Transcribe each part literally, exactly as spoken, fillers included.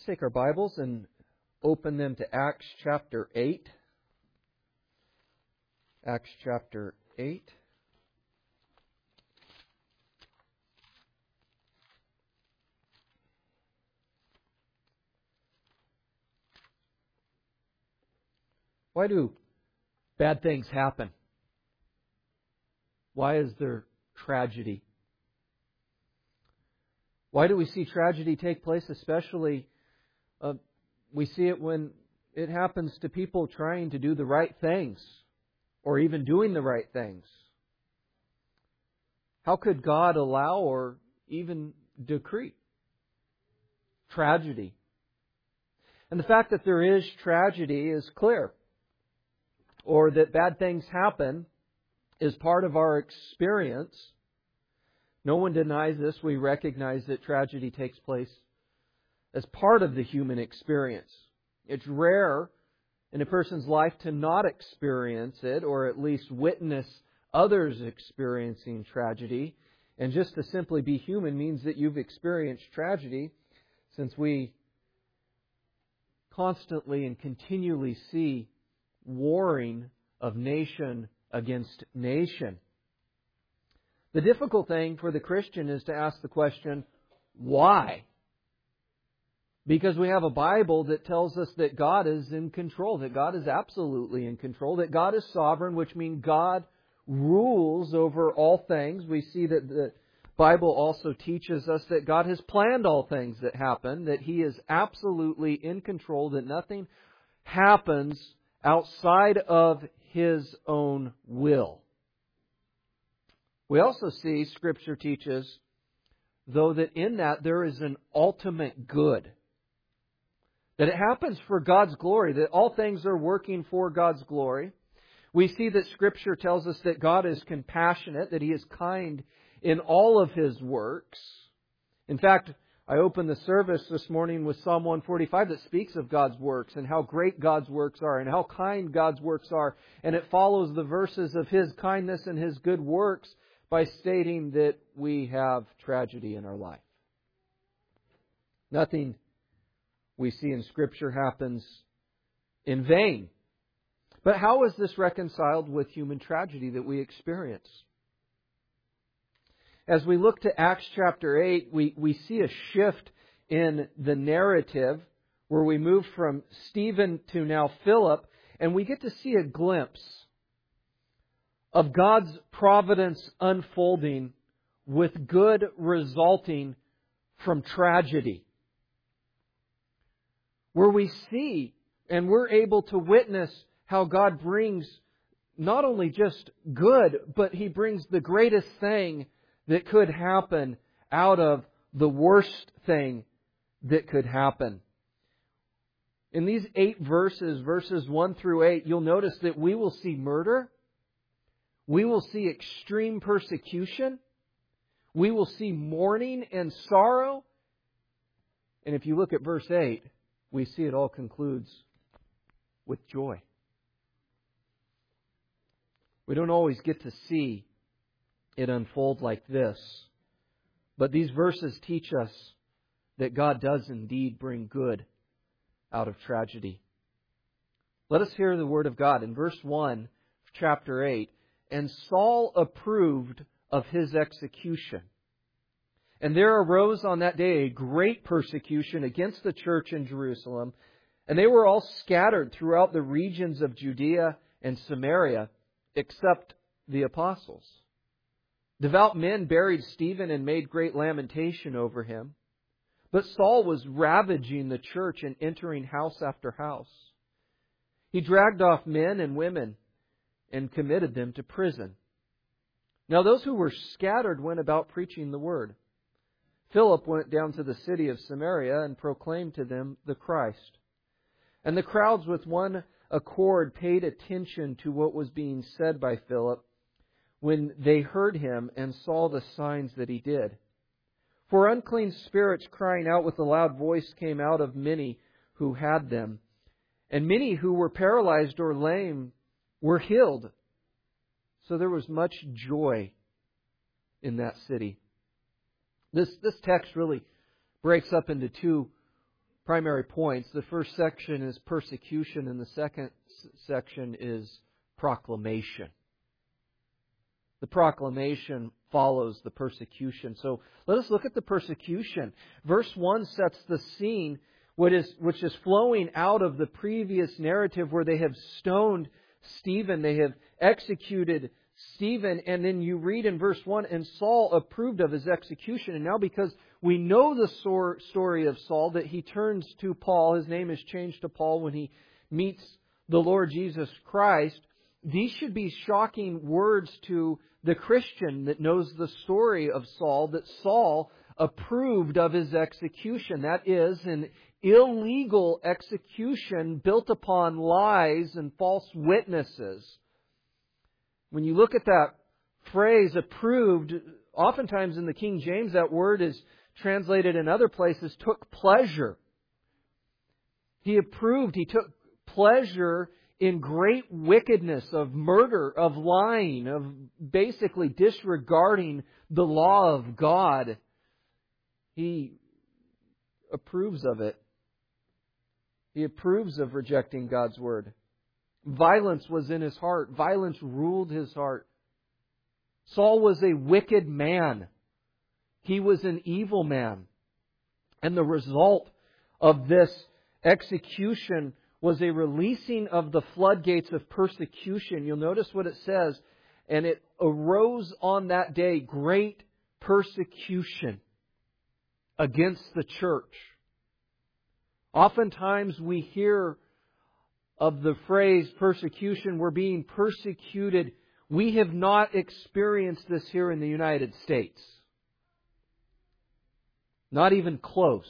Let's take our Bibles and open them to Acts chapter eight. Acts chapter eight. Why do bad things happen? Why is there tragedy? Why do we see tragedy take place? Especially, uh, we see it when it happens to people trying to do the right things, or even doing the right things. How could God allow or even decree tragedy? And the fact that there is tragedy is clear, or that bad things happen is part of our experience. No one denies this. We recognize that tragedy takes place as part of the human experience. It's rare in a person's life to not experience it, or at least witness others experiencing tragedy. And just to simply be human means that you've experienced tragedy, since we constantly and continually see warring of nation against nation. The difficult thing for the Christian is to ask the question, why? Because we have a Bible that tells us that God is in control, that God is absolutely in control, that God is sovereign, which means God rules over all things. We see that the Bible also teaches us that God has planned all things that happen, that He is absolutely in control, that nothing happens outside of His own will. We also see Scripture teaches, though, that in that there is an ultimate good. That it happens for God's glory, that all things are working for God's glory. We see that Scripture tells us that God is compassionate, that He is kind in all of His works. In fact, I opened the service this morning with Psalm one forty-five that speaks of God's works and how great God's works are and how kind God's works are. And it follows the verses of His kindness and His good works by stating that we have tragedy in our life. Nothing we see in Scripture happens in vain. But how is this reconciled with human tragedy that we experience? As we look to Acts chapter eight, we, we see a shift in the narrative where we move from Stephen to now Philip, and we get to see a glimpse of God's providence unfolding with good resulting from tragedy. Where we see and we're able to witness how God brings not only just good, but He brings the greatest thing that could happen out of the worst thing that could happen. In these eight verses, verses one through eight, you'll notice that we will see murder. We will see extreme persecution. We will see mourning and sorrow. And if you look at verse eight, we see it all concludes with joy. We don't always get to see it unfold like this. But these verses teach us that God does indeed bring good out of tragedy. Let us hear the Word of God. In verse one, chapter eight, and Saul approved of his execution. And there arose on that day a great persecution against the church in Jerusalem, and they were all scattered throughout the regions of Judea and Samaria, except the apostles. Devout men buried Stephen and made great lamentation over him. But Saul was ravaging the church and entering house after house. He dragged off men and women and committed them to prison. Now those who were scattered went about preaching the word. Philip went down to the city of Samaria and proclaimed to them the Christ. And the crowds with one accord paid attention to what was being said by Philip when they heard him and saw the signs that he did. For unclean spirits crying out with a loud voice came out of many who had them, and many who were paralyzed or lame were healed. So there was much joy in that city. This, this text really breaks up into two primary points. The first section is persecution, and the second s- section is proclamation. The proclamation follows the persecution. So let us look at the persecution. Verse one sets the scene, what is, which is flowing out of the previous narrative where they have stoned Stephen, they have executed Stephen, and then you read in verse one, and Saul approved of his execution. And now because we know the story of Saul, that he turns to Paul, his name is changed to Paul when he meets the Lord Jesus Christ, these should be shocking words to the Christian that knows the story of Saul, that Saul approved of his execution. That is an illegal execution built upon lies and false witnesses. When you look at that phrase, approved, oftentimes in the King James that word is translated in other places, took pleasure. He approved, he took pleasure in great wickedness of murder, of lying, of basically disregarding the law of God. He approves of it. He approves of rejecting God's word. Violence was in his heart. Violence ruled his heart. Saul was a wicked man. He was an evil man. And the result of this execution was a releasing of the floodgates of persecution. You'll notice what it says. And it arose on that day great persecution against the church. Oftentimes we hear of the phrase persecution, we're being persecuted. We have not experienced this here in the United States. Not even close.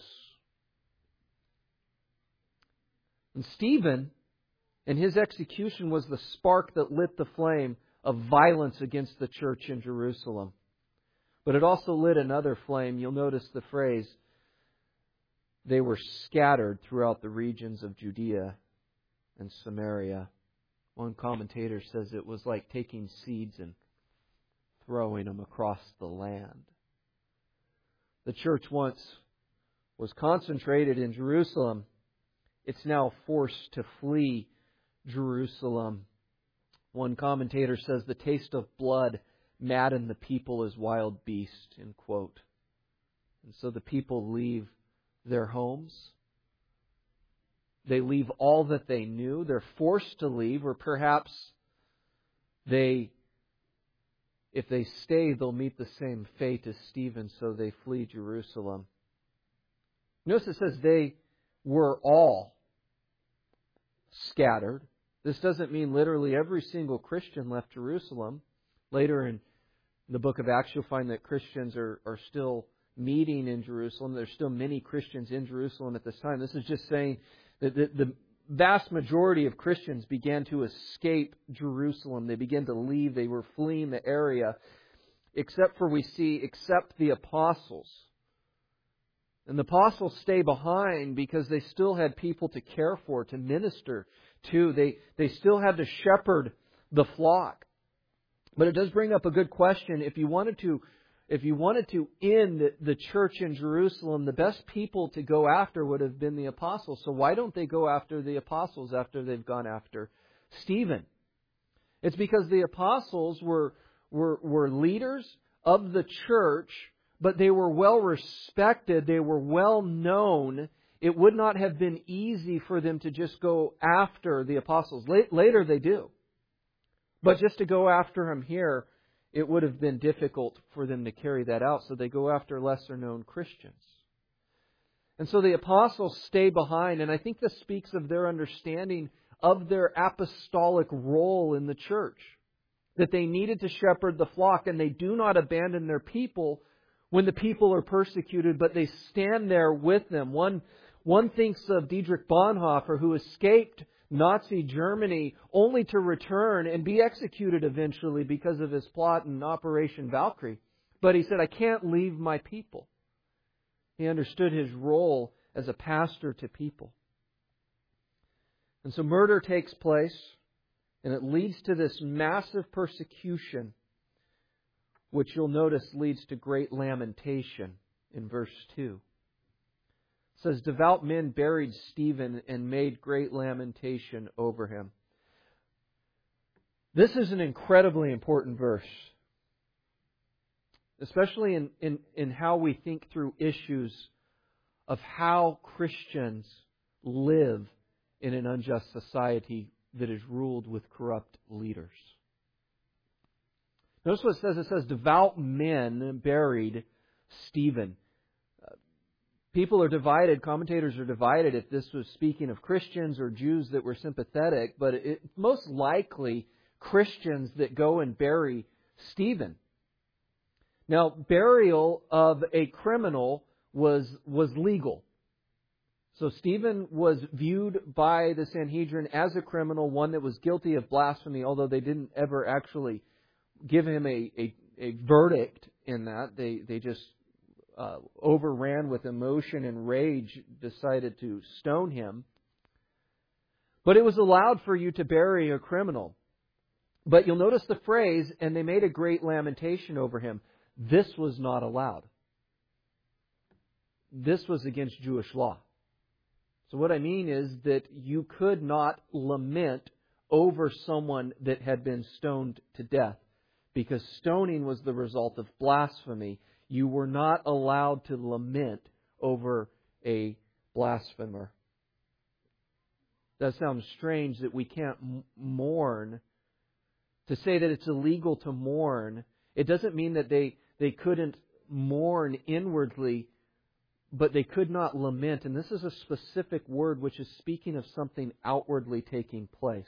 And Stephen and his execution was the spark that lit the flame of violence against the church in Jerusalem. But it also lit another flame. You'll notice the phrase, they were scattered throughout the regions of Judea and Samaria. One commentator says it was like taking seeds and throwing them across the land. The church once was concentrated in Jerusalem. It's now forced to flee Jerusalem. One commentator says the taste of blood maddened the people as wild beasts, end quote. And so the people leave their homes. They leave all that they knew. They're forced to leave, or perhaps they, if they stay, they'll meet the same fate as Stephen, so they flee Jerusalem. Notice it says they were all scattered. This doesn't mean literally every single Christian left Jerusalem. Later in the book of Acts, you'll find that Christians are, are still meeting in Jerusalem. There's still many Christians in Jerusalem at this time. This is just saying that the, the vast majority of Christians began to escape Jerusalem. They began to leave. They were fleeing the area, except for we see, except the apostles. And the apostles stay behind because they still had people to care for, to minister to. They, they still had to shepherd the flock. But it does bring up a good question. If you wanted to, if you wanted to end the church in Jerusalem, the best people to go after would have been the apostles. So why don't they go after the apostles after they've gone after Stephen? It's because the apostles were, were, were leaders of the church, but they were well respected. They were well known. It would not have been easy for them to just go after the apostles. Later they do. But just to go after them here, it would have been difficult for them to carry that out. So they go after lesser known Christians. And so the apostles stay behind. And I think this speaks of their understanding of their apostolic role in the church. That they needed to shepherd the flock, and they do not abandon their people when the people are persecuted, but they stand there with them. One, one thinks of Dietrich Bonhoeffer, who escaped Nazi Germany only to return and be executed eventually because of his plot in Operation Valkyrie. But he said, I can't leave my people. He understood his role as a pastor to people. And so murder takes place, and it leads to this massive persecution, which you'll notice leads to great lamentation in verse two. says, devout men buried Stephen and made great lamentation over him. This is an incredibly important verse, especially in, in, in how we think through issues of how Christians live in an unjust society that is ruled with corrupt leaders. Notice what it says. It says, devout men buried Stephen. Uh, people are divided, commentators are divided if this was speaking of Christians or Jews that were sympathetic, but it, most likely Christians that go and bury Stephen. Now, burial of a criminal was, was legal. So Stephen was viewed by the Sanhedrin as a criminal, one that was guilty of blasphemy, although they didn't ever actually give him a, a, a verdict in that. They, they just uh, overran with emotion and rage, decided to stone him. But it was allowed for you to bury a criminal. But you'll notice the phrase, and they made a great lamentation over him. This was not allowed. This was against Jewish law. So what I mean is that you could not lament over someone that had been stoned to death, because stoning was the result of blasphemy. You were not allowed to lament over a blasphemer. That sounds strange that we can't mourn. To say that it's illegal to mourn, it doesn't mean that they, they couldn't mourn inwardly, but they could not lament. And this is a specific word which is speaking of something outwardly taking place.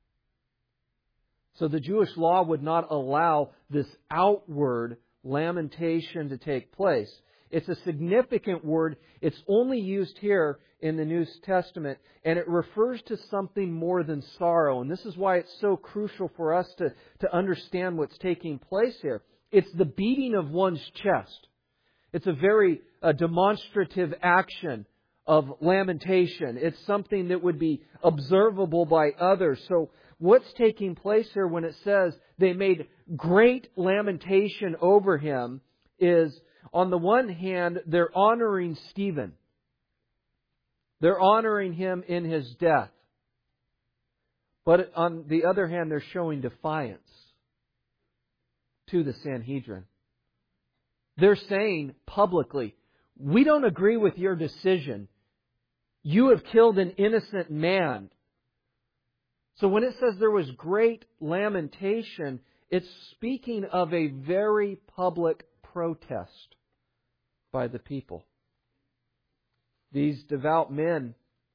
So the Jewish law would not allow this outward lamentation to take place. It's a significant word. It's only used here in the New Testament, and it refers to something more than sorrow. And this is why it's so crucial for us to, to understand what's taking place here. It's the beating of one's chest. It's a very uh, demonstrative action of lamentation. It's something that would be observable by others. So what's taking place here when it says they made great lamentation over him is, on the one hand, they're honoring Stephen. They're honoring him in his death. But on the other hand, they're showing defiance to the Sanhedrin. They're saying publicly, we don't agree with your decision. You have killed an innocent man. So when it says there was great lamentation, it's speaking of a very public protest by the people. These devout men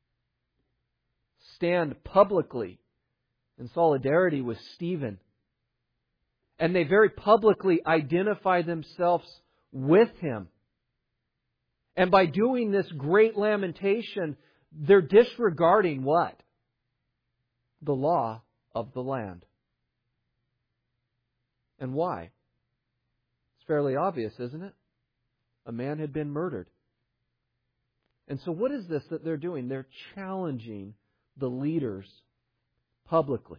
stand publicly in solidarity with Stephen. And they very publicly identify themselves with him. And by doing this great lamentation, they're disregarding what? The law of the land. And why? It's fairly obvious, isn't it? A man had been murdered. And so what is this that they're doing? They're challenging the leaders publicly.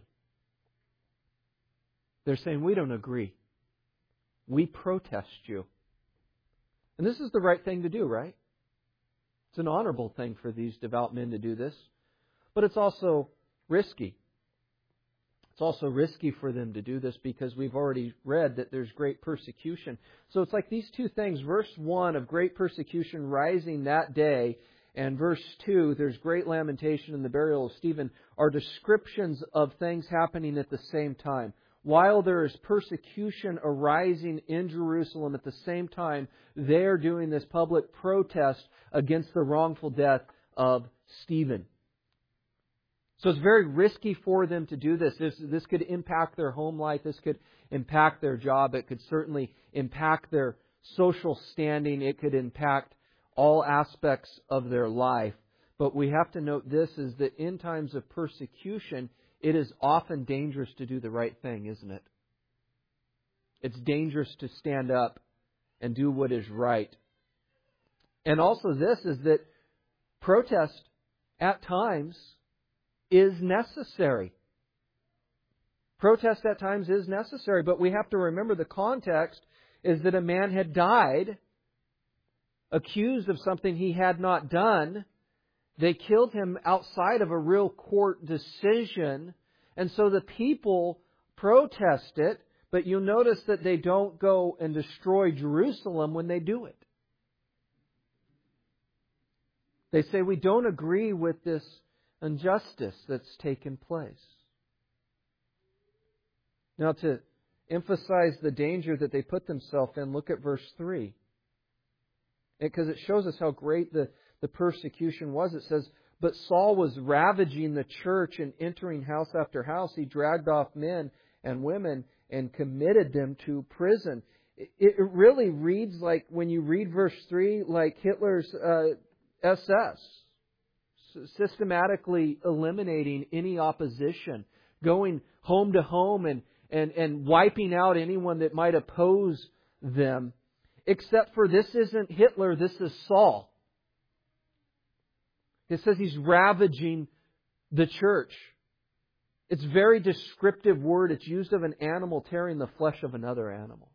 They're saying, we don't agree. We protest you. And this is the right thing to do, right? It's an honorable thing for these devout men to do this. But it's also risky. It's also risky for them to do this because we've already read that there's great persecution. So it's like these two things. Verse one of great persecution rising that day, and verse two, there's great lamentation in the burial of Stephen, are descriptions of things happening at the same time. While there is persecution arising in Jerusalem, at the same time, they're doing this public protest against the wrongful death of Stephen. So it's very risky for them to do this. This, this could impact their home life. This could impact their job. It could certainly impact their social standing. It could impact all aspects of their life. But we have to note this, is that in times of persecution, it is often dangerous to do the right thing, isn't it? It's dangerous to stand up and do what is right. And also this is that protest at times is necessary. Protest at times is necessary, but we have to remember the context is that a man had died accused of something he had not done. They killed him outside of a real court decision. And so the people protest it, but you'll notice that they don't go and destroy Jerusalem when they do it. They say, we don't agree with this injustice that's taken place. Now, to emphasize the danger that they put themselves in, look at verse three. Because it shows us how great the, the persecution was. It says, but Saul was ravaging the church and entering house after house. He dragged off men and women and committed them to prison. It, it really reads like, when you read verse three, like Hitler's uh, S S. Systematically eliminating any opposition. Going home to home and, and, and wiping out anyone that might oppose them. Except for this isn't Hitler, this is Saul. It says he's ravaging the church. It's a very descriptive word. It's used of an animal tearing the flesh of another animal.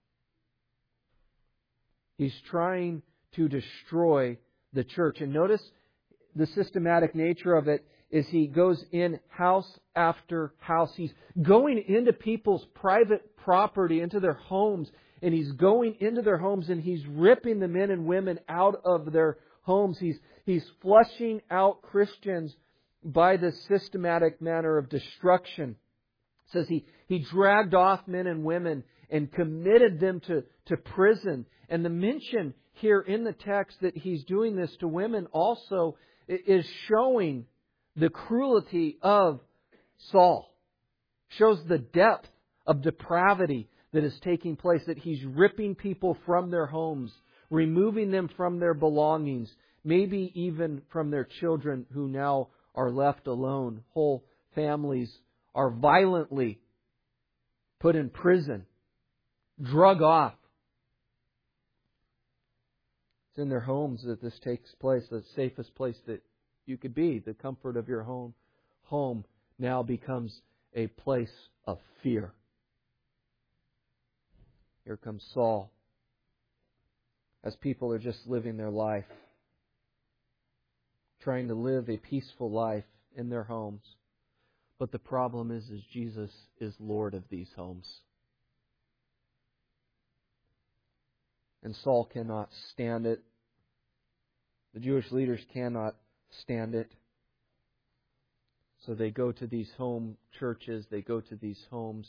He's trying to destroy the church. And notice the systematic nature of it is he goes in house after house. He's going into people's private property, into their homes, and he's going into their homes and he's ripping the men and women out of their homes. He's, he's flushing out Christians by this systematic manner of destruction. It says he, he dragged off men and women and committed them to, to prison. And the mention here in the text that he's doing this to women also is showing the cruelty of Saul. Shows the depth of depravity that is taking place, that he's ripping people from their homes, removing them from their belongings, maybe even from their children who now are left alone. Whole families are violently put in prison, drug off. It's in their homes that this takes place, the safest place that you could be. The comfort of your home, home now becomes a place of fear. Here comes Saul, as people are just living their life, trying to live a peaceful life in their homes. But the problem is, is Jesus is Lord of these homes. And Saul cannot stand it. The Jewish leaders cannot stand it. So they go to these home churches, they go to these homes,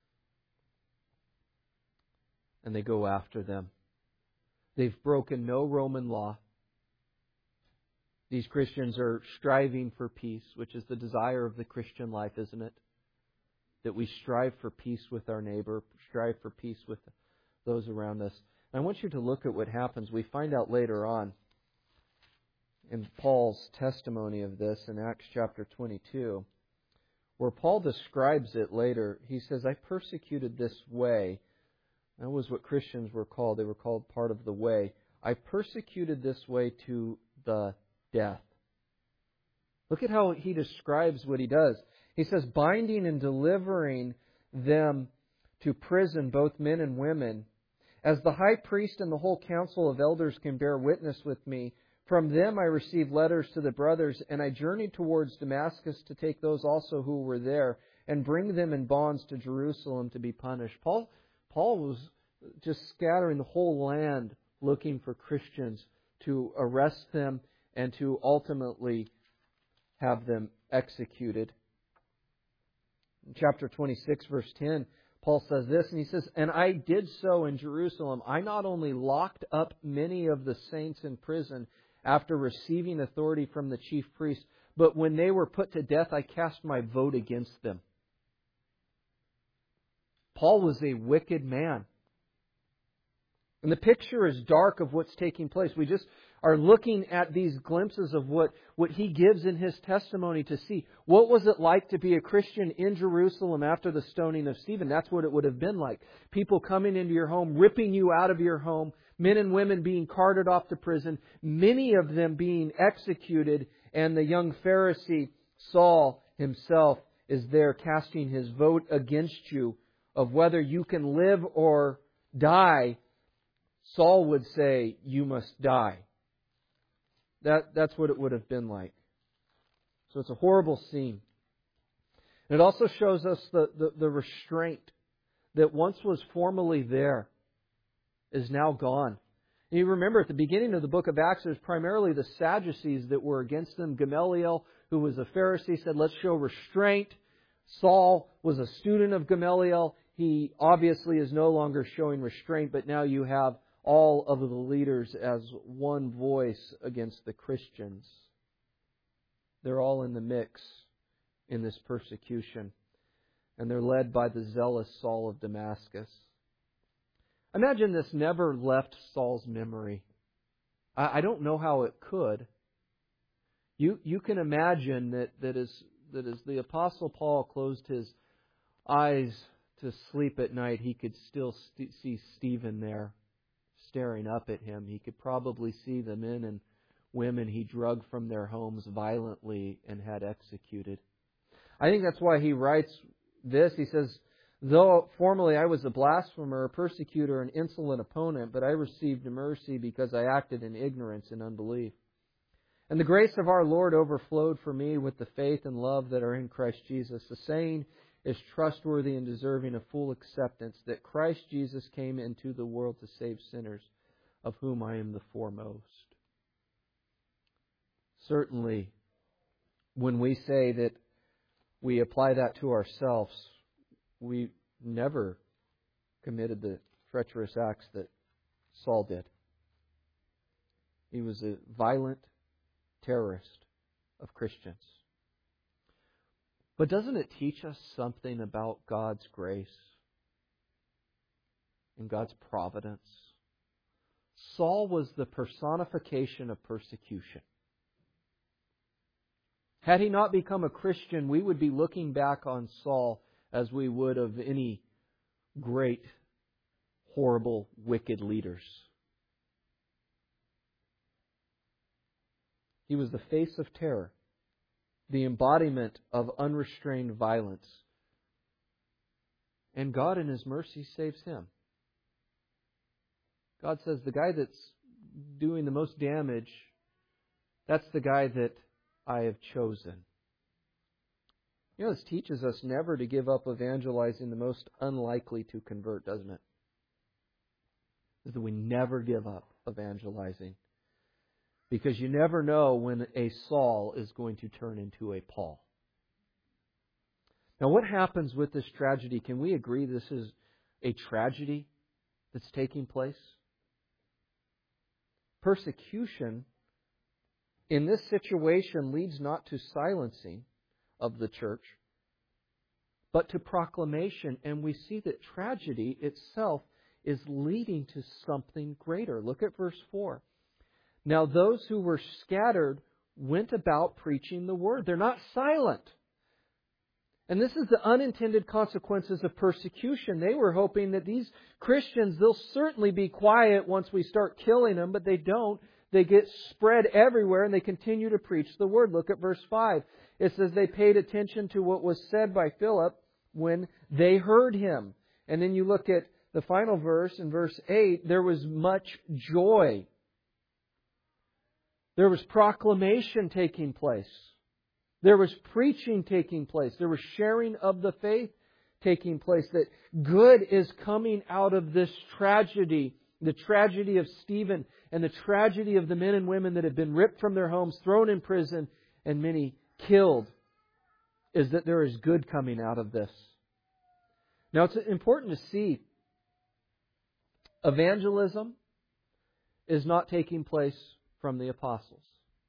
and they go after them. They've broken no Roman law. These Christians are striving for peace, which is the desire of the Christian life, isn't it? That we strive for peace with our neighbor, strive for peace with those around us. I want you to look at what happens. We find out later on in Paul's testimony of this in Acts chapter twenty-two, where Paul describes it later. He says, I persecuted this way. That was what Christians were called. They were called part of the way. I persecuted this way to the death. Look at how he describes what he does. He says, binding and delivering them to prison, both men and women, as the high priest and the whole council of elders can bear witness with me. From them I received letters to the brothers, and I journeyed towards Damascus to take those also who were there and bring them in bonds to Jerusalem to be punished. Paul, Paul was just scattering the whole land looking for Christians to arrest them and to ultimately have them executed. In chapter twenty-six, verse ten, Paul says this, and he says, and I did so in Jerusalem. I not only locked up many of the saints in prison after receiving authority from the chief priest, but when they were put to death, I cast my vote against them. Paul was a wicked man. And the picture is dark of what's taking place. We just are looking at these glimpses of what, what he gives in his testimony to see. What was it like to be a Christian in Jerusalem after the stoning of Stephen? That's what it would have been like. People coming into your home, ripping you out of your home, men and women being carted off to prison, many of them being executed, and the young Pharisee, Saul himself, is there casting his vote against you of whether you can live or die. Saul would say, you must die. That, that's what it would have been like. So it's a horrible scene. And it also shows us the, the, the restraint that once was formerly there is now gone. And you remember at the beginning of the book of Acts, it was primarily the Sadducees that were against them. Gamaliel, who was a Pharisee, said, let's show restraint. Saul was a student of Gamaliel. He obviously is no longer showing restraint, but now you have all of the leaders as one voice against the Christians. They're all in the mix in this persecution. And they're led by the zealous Saul of Damascus. Imagine this never left Saul's memory. I, I don't know how it could. You you can imagine that, that, as, that as the Apostle Paul closed his eyes to sleep at night, he could still st- see Stephen there staring up at him. He could probably see the men and women he drugged from their homes violently and had executed. I think that's why he writes this. He says, though formerly I was a blasphemer, a persecutor, an insolent opponent, but I received mercy because I acted in ignorance and unbelief. And the grace of our Lord overflowed for me with the faith and love that are in Christ Jesus. The saying is trustworthy and deserving of full acceptance, that Christ Jesus came into the world to save sinners, of whom I am the foremost. Certainly, when we say that we apply that to ourselves, we never committed the treacherous acts that Saul did. He was a violent terrorist of Christians. But doesn't it teach us something about God's grace and God's providence? Saul was the personification of persecution. Had he not become a Christian, we would be looking back on Saul as we would of any great, horrible, wicked leaders. He was the face of terror, the embodiment of unrestrained violence. And God in His mercy saves him. God says the guy that's doing the most damage, that's the guy that I have chosen. You know, this teaches us never to give up evangelizing the most unlikely to convert, doesn't it? Is that we never give up evangelizing. Because you never know when a Saul is going to turn into a Paul. Now, what happens with this tragedy? Can we agree this is a tragedy that's taking place? Persecution in this situation leads not to silencing of the church, but to proclamation. And we see that tragedy itself is leading to something greater. Look at verse four. Now those who were scattered went about preaching the word. They're not silent. And this is the unintended consequences of persecution. They were hoping that these Christians, they'll certainly be quiet once we start killing them, but they don't. They get spread everywhere and they continue to preach the word. Look at verse five. It says they paid attention to what was said by Philip when they heard him. And then you look at the final verse in verse eight. There was much joy. There was proclamation taking place. There was preaching taking place. There was sharing of the faith taking place. That good is coming out of this tragedy. The tragedy of Stephen and the tragedy of the men and women that have been ripped from their homes, thrown in prison, and many killed, is that there is good coming out of this. Now it's important to see evangelism is not taking place from the apostles.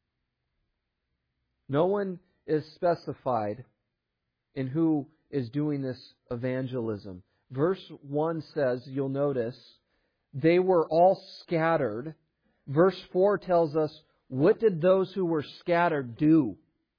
No one is specified in who is doing this evangelism. Verse one says, you'll notice, they were all scattered. Verse four tells us, what did those who were scattered do?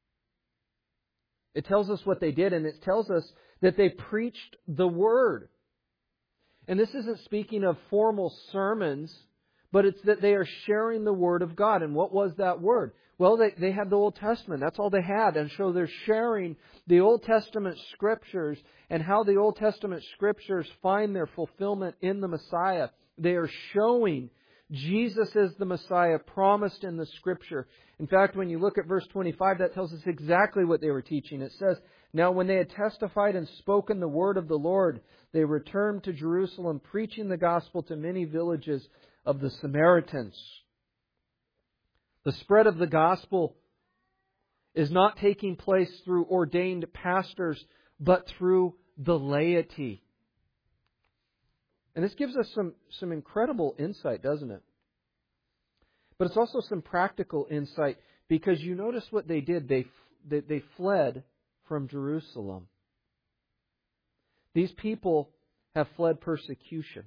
It tells us what they did, and it tells us that they preached the Word. And this isn't speaking of formal sermons, but it's that they are sharing the Word of God. And what was that Word? Well, they, they had the Old Testament. That's all they had. And so they're sharing the Old Testament Scriptures and how the Old Testament Scriptures find their fulfillment in the Messiah. They are showing Jesus is the Messiah promised in the Scripture. In fact, when you look at verse twenty-five, that tells us exactly what they were teaching. It says, "Now when they had testified and spoken the word of the Lord, they returned to Jerusalem, preaching the gospel to many villages of the Samaritans." The spread of the gospel is not taking place through ordained pastors, but through the laity. And this gives us some, some incredible insight, doesn't it? But it's also some practical insight, because you notice what they did. They, they, they fled from Jerusalem. These people have fled persecution.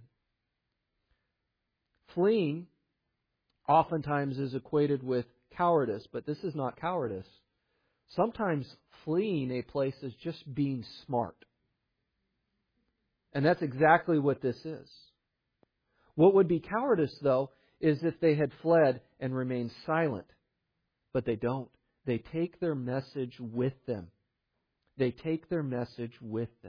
Fleeing oftentimes is equated with cowardice, but this is not cowardice. Sometimes fleeing a place is just being smart. And that's exactly what this is. What would be cowardice, though, is if they had fled and remained silent. But they don't. They take their message with them. They take their message with them.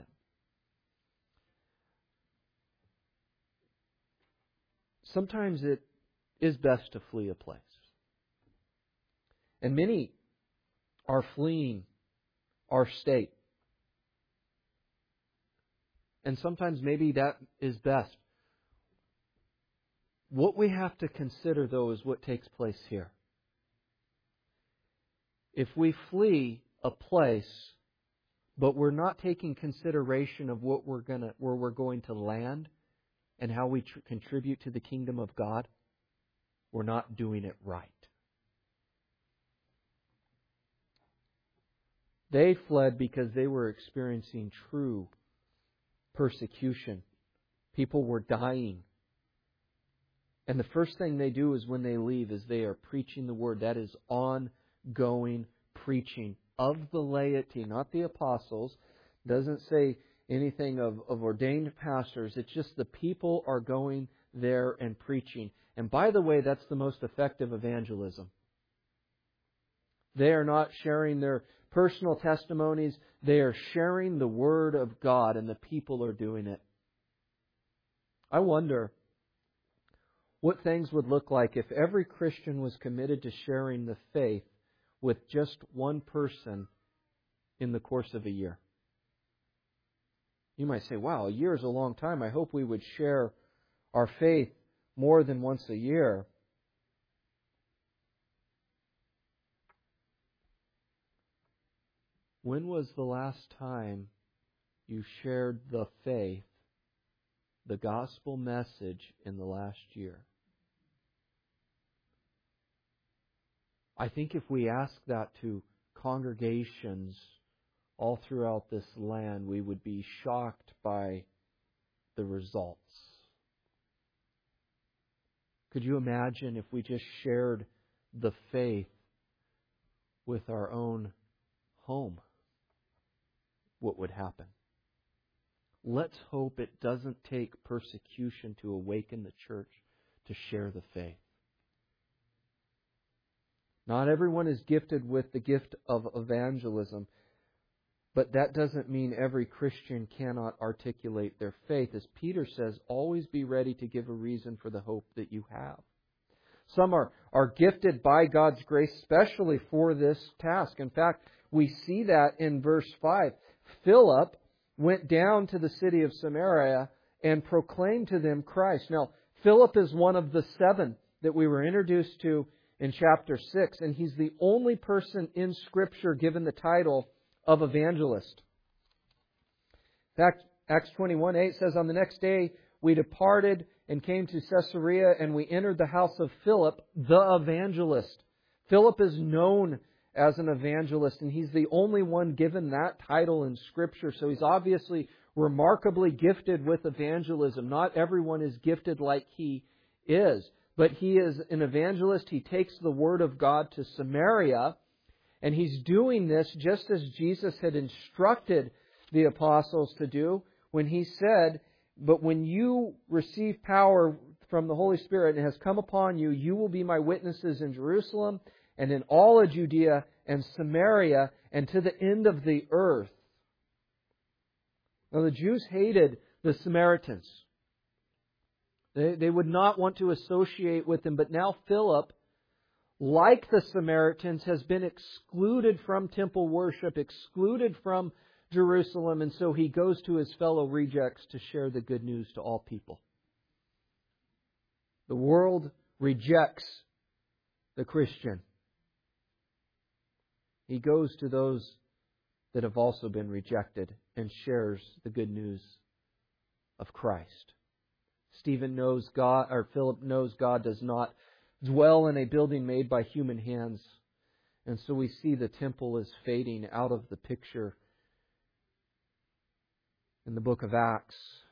Sometimes it is best to flee a place. And many are fleeing our state. And sometimes maybe that is best. What we have to consider, though, is what takes place here. If we flee a place, but we're not taking consideration of what we're gonna, where we're going to land and how we tr- contribute to the kingdom of God, we're not doing it right. They fled because they were experiencing true persecution. People were dying. And the first thing they do is when they leave is they are preaching the word. That is ongoing preaching of the laity, not the apostles. It doesn't say anything of, of ordained pastors. It's just the people are going there and preaching. And by the way, that's the most effective evangelism. They are not sharing their personal testimonies. They are sharing the Word of God, and the people are doing it. I wonder what things would look like if every Christian was committed to sharing the faith with just one person in the course of a year. You might say, wow, a year is a long time. I hope we would share our faith more than once a year. When was the last time you shared the faith, the gospel message, in the last year? I think if we ask that to congregations all throughout this land, we would be shocked by the results. Could you imagine if we just shared the faith with our own home? What would happen? Let's hope it doesn't take persecution to awaken the church to share the faith. Not everyone is gifted with the gift of evangelism, but that doesn't mean every Christian cannot articulate their faith. As Peter says, always be ready to give a reason for the hope that you have. Some are, are gifted by God's grace specially for this task. In fact, we see that in verse five. Philip went down to the city of Samaria and proclaimed to them Christ. Now, Philip is one of the seven that we were introduced to in chapter six, and he's the only person in Scripture given the title of evangelist. In fact, Acts twenty-one eight says, on the next day we departed and came to Caesarea, and we entered the house of Philip, the evangelist. Philip is known as an evangelist, and he's the only one given that title in Scripture. So he's obviously remarkably gifted with evangelism. Not everyone is gifted like he is, but he is an evangelist. He takes the Word of God to Samaria, and he's doing this just as Jesus had instructed the apostles to do when he said, but when you receive power from the Holy Spirit and it has come upon you, you will be my witnesses in Jerusalem and in all of Judea and Samaria and to the end of the earth. Now the Jews hated the Samaritans. They, they would not want to associate with him. But now Philip, like the Samaritans, has been excluded from temple worship, excluded from Jerusalem, and so he goes to his fellow rejects to share the good news to all people. The world rejects the Christian. He goes to those that have also been rejected and shares the good news of Christ. Stephen knows God, or Philip knows God does not dwell in a building made by human hands. And so we see the temple is fading out of the picture in the book of Acts.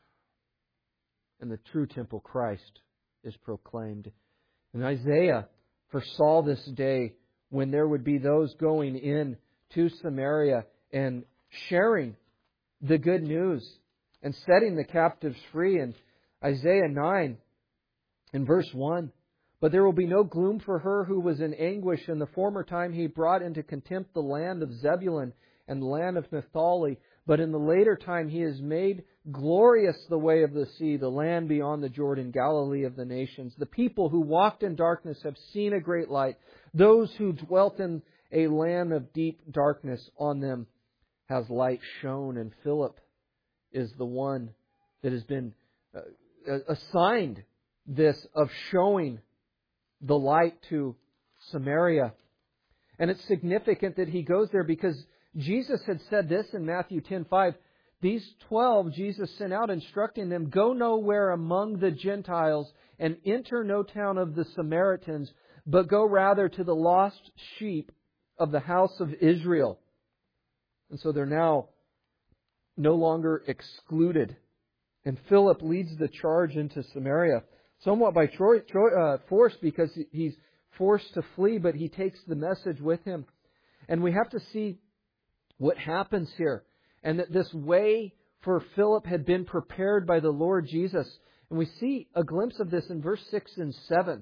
And the true temple, Christ, is proclaimed. And Isaiah foresaw this day when there would be those going in to Samaria and sharing the good news and setting the captives free. In Isaiah nine, in verse one, "But there will be no gloom for her who was in anguish. In the former time he brought into contempt the land of Zebulun and the land of Naphtali. But in the later time he has made glorious the way of the sea, the land beyond the Jordan, Galilee of the nations. The people who walked in darkness have seen a great light. Those who dwelt in a land of deep darkness, on them has light shone." And Philip is the one that has been uh, assigned this of showing the light to Samaria. And it's significant that he goes there because Jesus had said this in Matthew ten five. These twelve Jesus sent out, instructing them, "Go nowhere among the Gentiles and enter no town of the Samaritans, but go rather to the lost sheep of the house of Israel." And so they're now no longer excluded. And Philip leads the charge into Samaria, somewhat by Troy, Troy, uh, force, because he's forced to flee, but he takes the message with him. And we have to see what happens here. And that this way for Philip had been prepared by the Lord Jesus. And we see a glimpse of this in verse six and seven.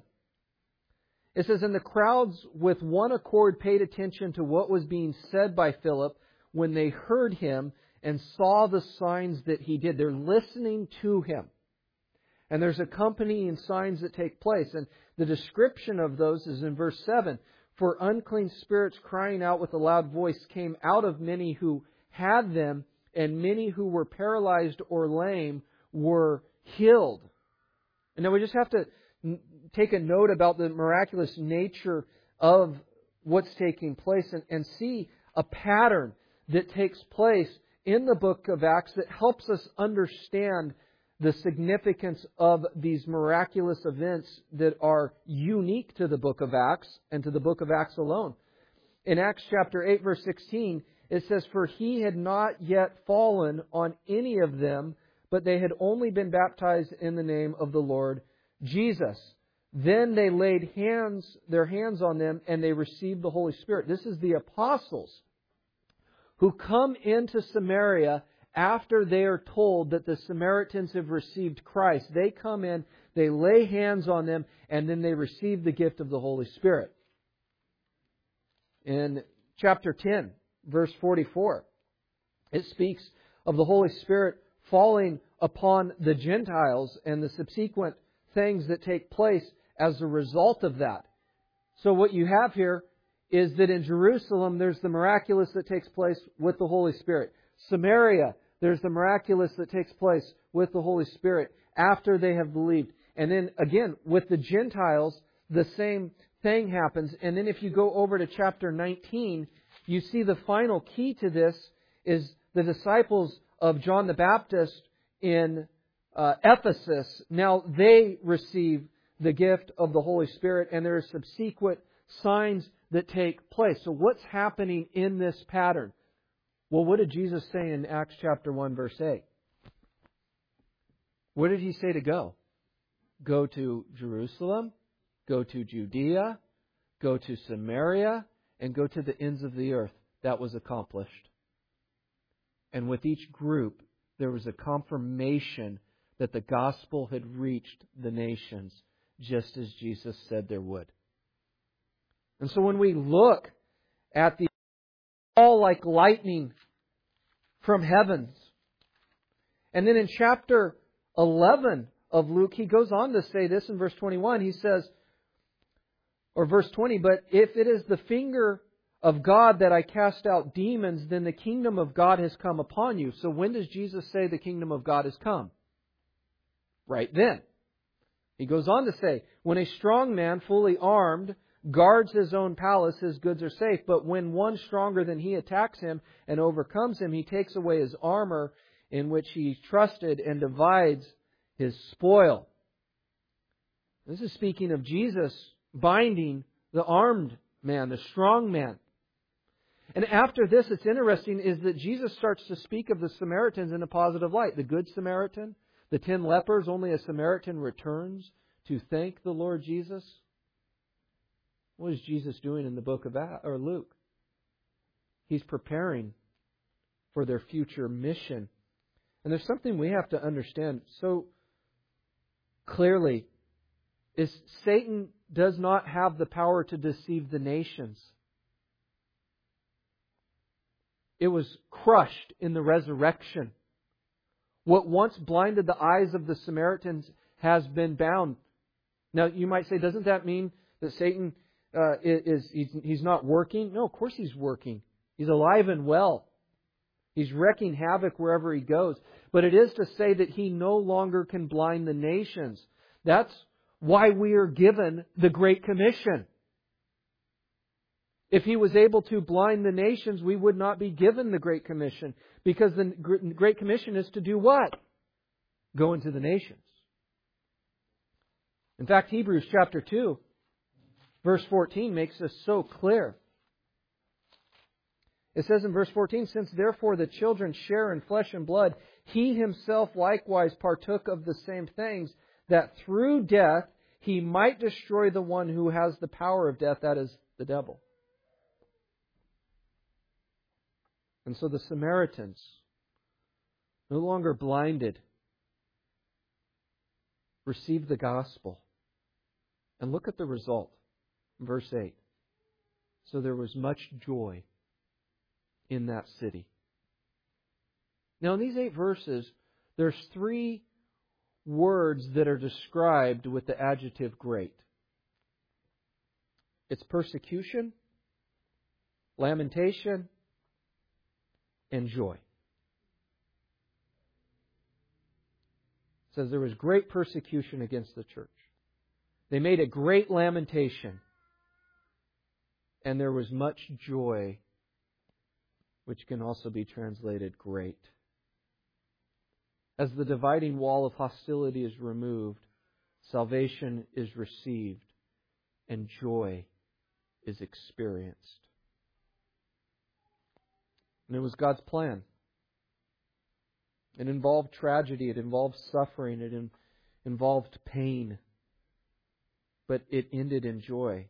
It says, "And the crowds with one accord paid attention to what was being said by Philip when they heard him and saw the signs that he did." They're listening to him. And there's accompanying signs that take place. And the description of those is in verse seven. "For unclean spirits crying out with a loud voice came out of many who had them, and many who were paralyzed or lame were healed." And now we just have to take a note about the miraculous nature of what's taking place and, and see a pattern that takes place in the book of Acts that helps us understand the significance of these miraculous events that are unique to the book of Acts and to the book of Acts alone. In Acts chapter eight, verse sixteen, it says, "For he had not yet fallen on any of them, but they had only been baptized in the name of the Lord Jesus. Then they laid hands, their hands on them, and they received the Holy Spirit." This is the apostles who come into Samaria after they are told that the Samaritans have received Christ. They come in, they lay hands on them, and then they receive the gift of the Holy Spirit. In chapter ten, verse forty-four, it speaks of the Holy Spirit falling upon the Gentiles and the subsequent things that take place as a result of that. So what you have here is that in Jerusalem, there's the miraculous that takes place with the Holy Spirit. Samaria, there's the miraculous that takes place with the Holy Spirit after they have believed. And then again, with the Gentiles, the same thing happens. And then if you go over to chapter nineteen, you see the final key to this is the disciples of John the Baptist in uh, Ephesus. Now they receive the gift of the Holy Spirit, and there are subsequent signs that take place. So what's happening in this pattern? Well, what did Jesus say in Acts chapter one, verse eight? What did He say to go? Go to Jerusalem, go to Judea, go to Samaria, and go to the ends of the earth. That was accomplished. And with each group, there was a confirmation that the gospel had reached the nations, just as Jesus said there would. And so when we look at the fall like lightning from heavens, and then in chapter eleven of Luke, he goes on to say this in verse twenty-one. He says, or verse twenty, but if it is the finger of God that I cast out demons, then the kingdom of God has come upon you. So when does Jesus say the kingdom of God has come? Right then. He goes on to say, when a strong man, fully armed, guards his own palace, his goods are safe. But when one stronger than he attacks him and overcomes him, he takes away his armor in which he trusted and divides his spoil. This is speaking of Jesus binding the armed man, the strong man. And after this, it's interesting, is that Jesus starts to speak of the Samaritans in a positive light. The Good Samaritan, the ten lepers, only a Samaritan returns to thank the Lord Jesus. What is Jesus doing in the book of or Luke? He's preparing for their future mission. And there's something we have to understand so clearly, is Satan does not have the power to deceive the nations. It was crushed in the resurrection. What once blinded the eyes of the Samaritans has been bound. Now, you might say, doesn't that mean that Satan uh, is he's, he's not working? No, of course he's working. He's alive and well. He's wreaking havoc wherever he goes. But it is to say that he no longer can blind the nations. That's why we are given the Great Commission. If he was able to blind the nations, we would not be given the Great Commission. Because the Great Commission is to do what? Go into the nations. In fact, Hebrews chapter two, verse fourteen makes this so clear. It says in verse fourteen, since therefore the children share in flesh and blood, he himself likewise partook of the same things, that through death he might destroy the one who has the power of death, that is, the devil. And so the Samaritans, no longer blinded, received the gospel. And look at the result. Verse eight. So there was much joy in that city. Now in these eight verses, there's three words that are described with the adjective great. It's persecution, lamentation, and joy. It says there was great persecution against the church. They made a great lamentation. And there was much joy, which can also be translated great. As the dividing wall of hostility is removed, salvation is received, and joy is experienced. And it was God's plan. It involved tragedy, it involved suffering, it in, involved pain, but it ended in joy.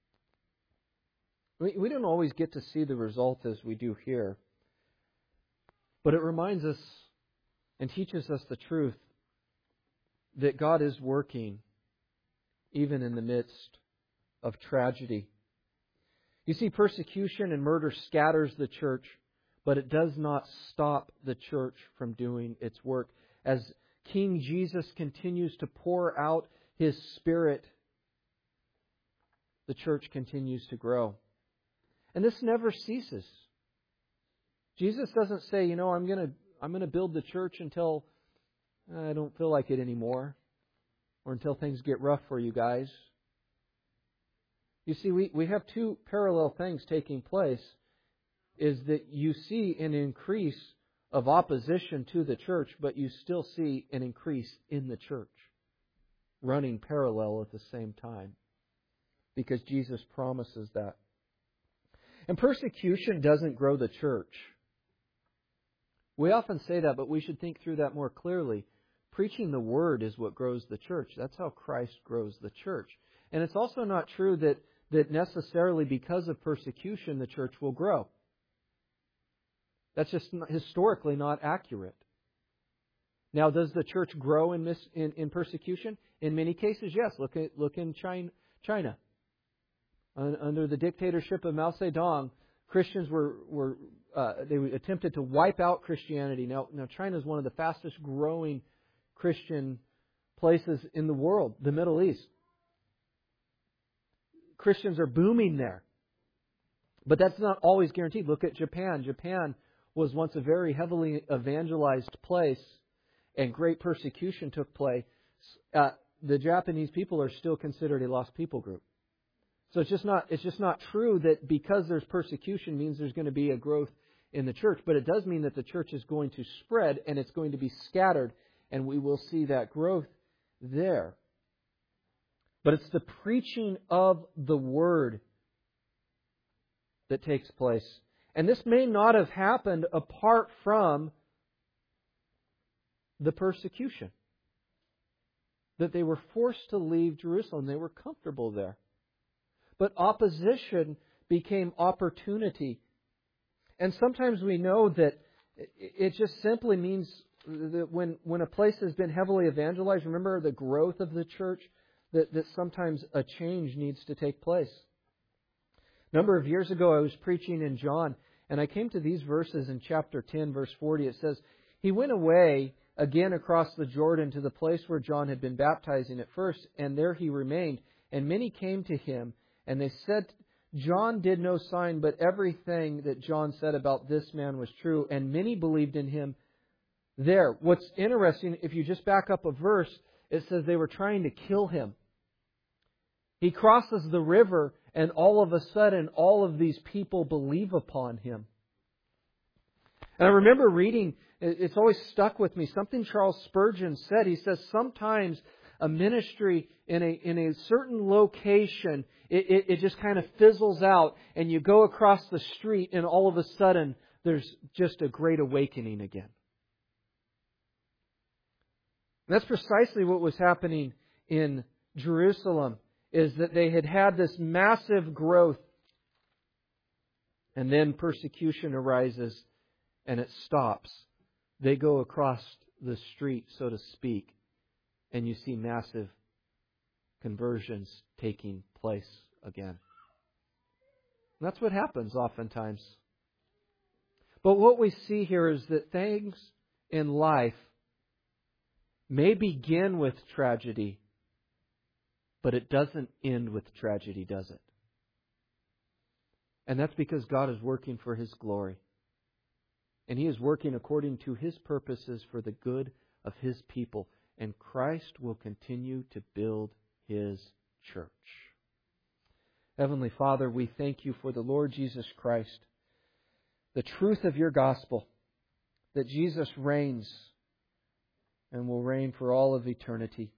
We, we don't always get to see the result as we do here, but it reminds us and teaches us the truth that God is working even in the midst of tragedy. You see, persecution and murder scatters the church, but it does not stop the church from doing its work. As King Jesus continues to pour out His Spirit, the church continues to grow. And this never ceases. Jesus doesn't say, you know, I'm going to I'm going to build the church until I don't feel like it anymore, or until things get rough for you guys. You see, we, we have two parallel things taking place. Is that you see an increase of opposition to the church, but you still see an increase in the church, running parallel at the same time, because Jesus promises that. And persecution doesn't grow the church. We often say that, but we should think through that more clearly. Preaching the Word is what grows the church. That's how Christ grows the church. And it's also not true that, that necessarily because of persecution the church will grow. That's just historically not accurate. Now, does the church grow in, mis, in, in persecution? In many cases, yes. Look at look in China. China. Under the dictatorship of Mao Zedong, Christians were were uh, they attempted to wipe out Christianity. Now, now China is one of the fastest growing Christian places in the world, the Middle East. Christians are booming there. But that's not always guaranteed. Look at Japan. Japan was once a very heavily evangelized place, and great persecution took place. Uh, the Japanese people are still considered a lost people group. So it's just not it's just not true that because there's persecution means there's going to be a growth in the church. But it does mean that the church is going to spread and it's going to be scattered, and we will see that growth there. But it's the preaching of the Word that takes place. And this may not have happened apart from the persecution. That they were forced to leave Jerusalem. They were comfortable there. But opposition became opportunity. And sometimes we know that it just simply means that when, when a place has been heavily evangelized, remember the growth of the church, that, that sometimes a change needs to take place. A number of years ago, I was preaching in John, and I came to these verses in chapter ten, verse forty. It says, He went away again across the Jordan to the place where John had been baptizing at first, and there he remained. And many came to him, and they said, John did no sign, but everything that John said about this man was true, and many believed in him there. What's interesting, if you just back up a verse, it says they were trying to kill him. He crosses the river, and all of a sudden, all of these people believe upon him. And I remember reading, it's always stuck with me, something Charles Spurgeon said. He says, sometimes a ministry in a in a certain location, it, it, it just kind of fizzles out, and you go across the street, and all of a sudden, there's just a great awakening again. And that's precisely what was happening in Jerusalem, is that they had had this massive growth, and then persecution arises, and it stops. They go across the street, so to speak, and you see massive conversions taking place again. And that's what happens oftentimes. But what we see here is that things in life may begin with tragedy, but it doesn't end with tragedy, does it? And that's because God is working for His glory. And He is working according to His purposes for the good of His people. And Christ will continue to build His church. Heavenly Father, we thank You for the Lord Jesus Christ, the truth of Your gospel, that Jesus reigns and will reign for all of eternity.